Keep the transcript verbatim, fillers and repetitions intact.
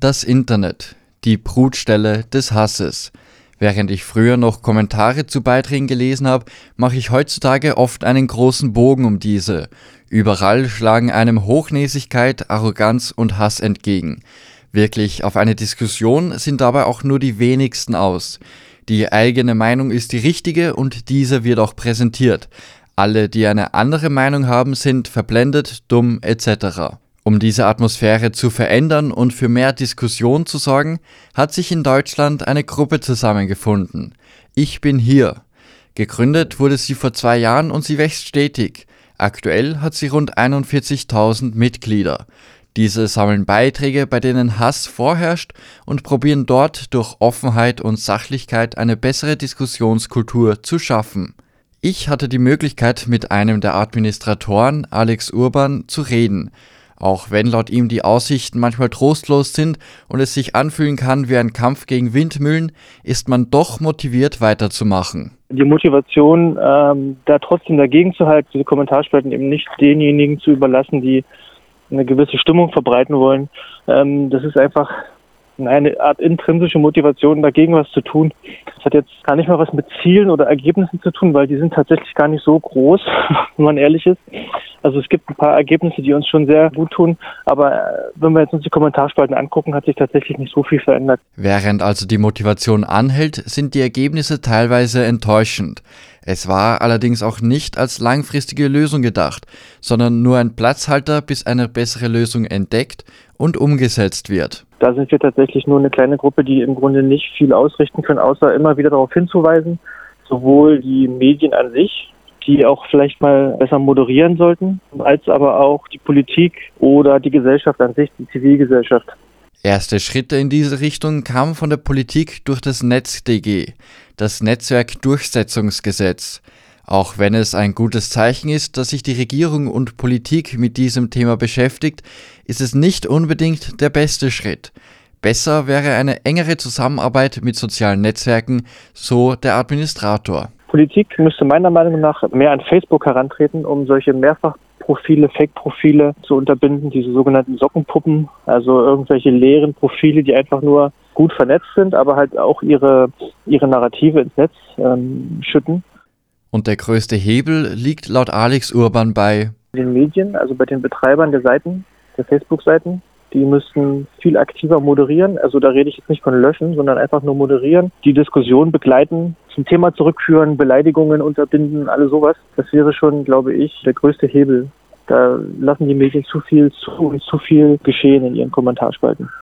Das Internet, die Brutstelle des Hasses. Während ich früher noch Kommentare zu Beiträgen gelesen habe, mache ich heutzutage oft einen großen Bogen um diese. Überall schlagen einem Hochnäsigkeit, Arroganz und Hass entgegen. Wirklich auf eine Diskussion sind dabei auch nur die wenigsten aus. Die eigene Meinung ist die richtige und diese wird auch präsentiert. Alle, die eine andere Meinung haben, sind verblendet, dumm et cetera. Um diese Atmosphäre zu verändern und für mehr Diskussion zu sorgen, hat sich in Deutschland eine Gruppe zusammengefunden. Ich bin hier. Gegründet wurde sie vor zwei Jahren und sie wächst stetig. Aktuell hat sie rund einundvierzigtausend Mitglieder. Diese sammeln Beiträge, bei denen Hass vorherrscht und probieren dort durch Offenheit und Sachlichkeit eine bessere Diskussionskultur zu schaffen. Ich hatte die Möglichkeit, mit einem der Administratoren, Alex Urban, zu reden. Auch wenn laut ihm die Aussichten manchmal trostlos sind und es sich anfühlen kann wie ein Kampf gegen Windmühlen, ist man doch motiviert weiterzumachen. Die Motivation, ähm, da trotzdem dagegen zu halten, diese Kommentarspalten eben nicht denjenigen zu überlassen, die eine gewisse Stimmung verbreiten wollen, ähm, das ist einfach eine Art intrinsische Motivation, dagegen was zu tun. Das hat jetzt gar nicht mal was mit Zielen oder Ergebnissen zu tun, weil die sind tatsächlich gar nicht so groß, wenn man ehrlich ist. Also es gibt ein paar Ergebnisse, die uns schon sehr gut tun, aber wenn wir jetzt uns die Kommentarspalten angucken, hat sich tatsächlich nicht so viel verändert. Während also die Motivation anhält, sind die Ergebnisse teilweise enttäuschend. Es war allerdings auch nicht als langfristige Lösung gedacht, sondern nur ein Platzhalter, bis eine bessere Lösung entdeckt und umgesetzt wird. Da sind wir tatsächlich nur eine kleine Gruppe, die im Grunde nicht viel ausrichten können, außer immer wieder darauf hinzuweisen, sowohl die Medien an sich, die auch vielleicht mal besser moderieren sollten, als aber auch die Politik oder die Gesellschaft an sich, die Zivilgesellschaft. Erste Schritte in diese Richtung kamen von der Politik durch das NetzDG, das Netzwerkdurchsetzungsgesetz. Auch wenn es ein gutes Zeichen ist, dass sich die Regierung und Politik mit diesem Thema beschäftigt, ist es nicht unbedingt der beste Schritt. Besser wäre eine engere Zusammenarbeit mit sozialen Netzwerken, so der Administrator. Politik müsste meiner Meinung nach mehr an Facebook herantreten, um solche Mehrfachprofile, Fake-Profile zu unterbinden, diese sogenannten Sockenpuppen, also irgendwelche leeren Profile, die einfach nur gut vernetzt sind, aber halt auch ihre, ihre Narrative ins Netz ähm, schütten. Und der größte Hebel liegt laut Alex Urban bei den Medien, also bei den Betreibern der Seiten, der Facebook-Seiten. Die müssten viel aktiver moderieren. Also da rede ich jetzt nicht von löschen, sondern einfach nur moderieren. Die Diskussion begleiten, zum Thema zurückführen, Beleidigungen unterbinden, alles sowas. Das wäre schon, glaube ich, der größte Hebel. Da lassen die Medien zu viel zu und zu viel geschehen in ihren Kommentarspalten.